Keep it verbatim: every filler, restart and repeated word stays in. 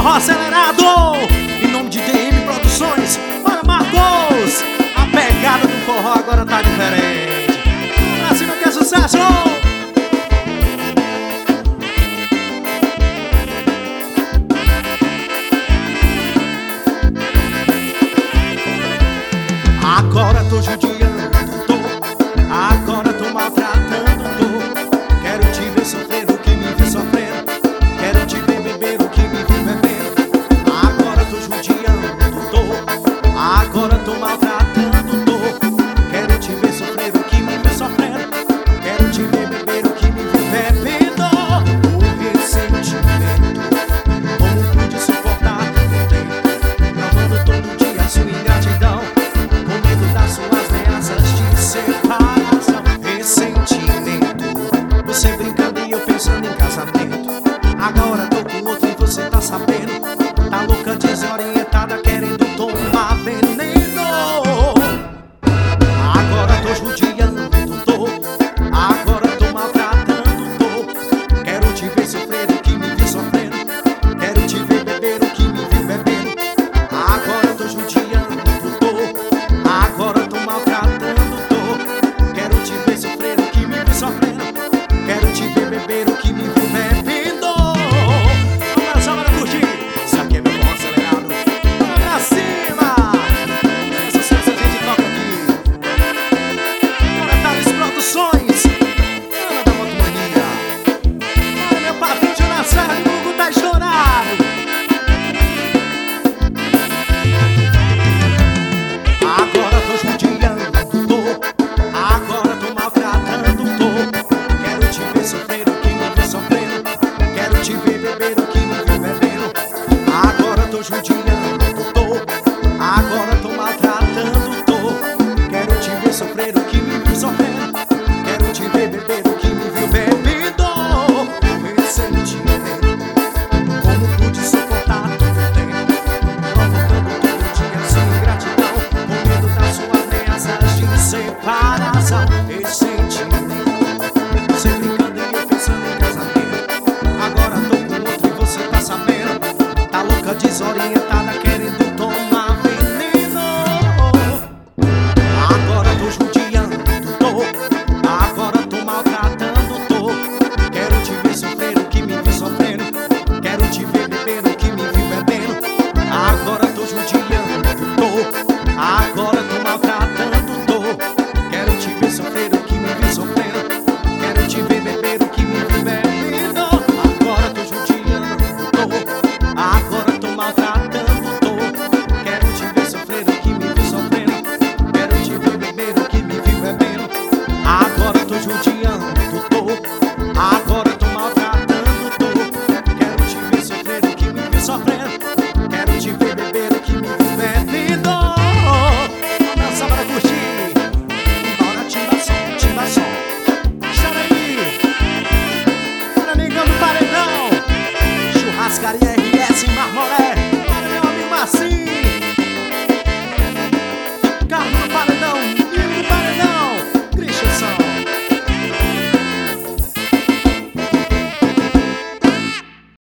forró acelerado. Em nome de D M Produções, para Marcos. A pegada do forró agora tá diferente. Pra cima que é sucesso. Agora tô judiando, tô. Agora tô maltratando, tô. Quero te ver sofrer o que me vi sofrendo. Quero te ver beber o que me vi bebendo. Agora tô judiando, tô. Agora tô maltratando, tô. Quero te ver sofrer o que me vi sofrendo. Quero te ver beber o que me vi bebendo. O ressentimento, como pude suportar tanto tempo, provando todo dia sua ingratidão, com medo das suas ameaças de separação. Ressentimento, você brincando e eu pensando em casamento. Agora tô com outro e você tá sabendo. Tá louca, desorientada, querendo tomar veneno. Agora tô judiando, tô. Agora tô maltratando, tô. Quero te ver sofrer o que me vi sofrendo. Quero te ver beber o que me vi bebendo. Agora tô judiando, tô. Agora tô maltratando, tô. Quero te ver sofrer o que me vi sofrendo. Quero te ver beber o que me vi bebendo. Vamos lá, bora curtir. Isso aqui é meu forró acelerado. Vamos pra cima. É sucesso, a gente toca aqui. Bora, Thales Produções. Ana da Moto Mania. Olha, meu papinho na serra, o Hugo tá estourado. Agora tô judiando, tô. Agora tô maltratando, tô. Quero te ver sofrer o que me vi sofrendo. Quero te ver beber o que